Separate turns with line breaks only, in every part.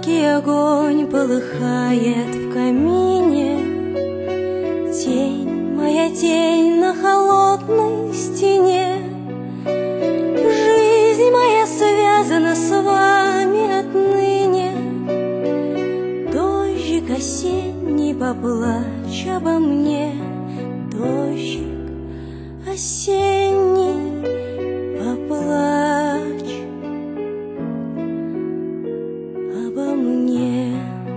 Яркий огонь полыхает в камине. Тень, моя тень на холодной стене. Жизнь моя связана с вами отныне. Дождик осенний, поплачь обо мне. Дождик осенний, поплачь обо мне.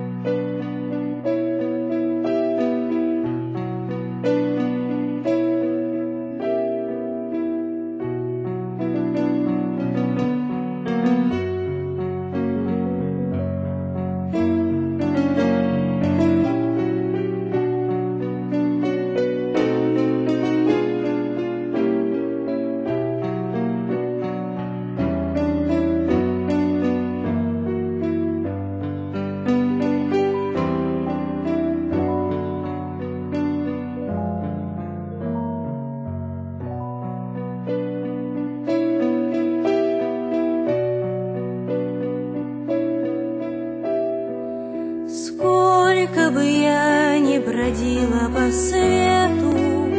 Сколько бы я ни бродила по свету,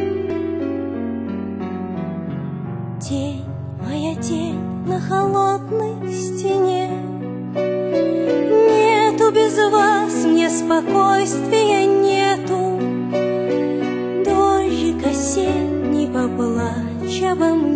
тень, моя тень на холодной стене. Нету без вас мне спокойствия, нету. Дождик осенний, поплачь обо мне.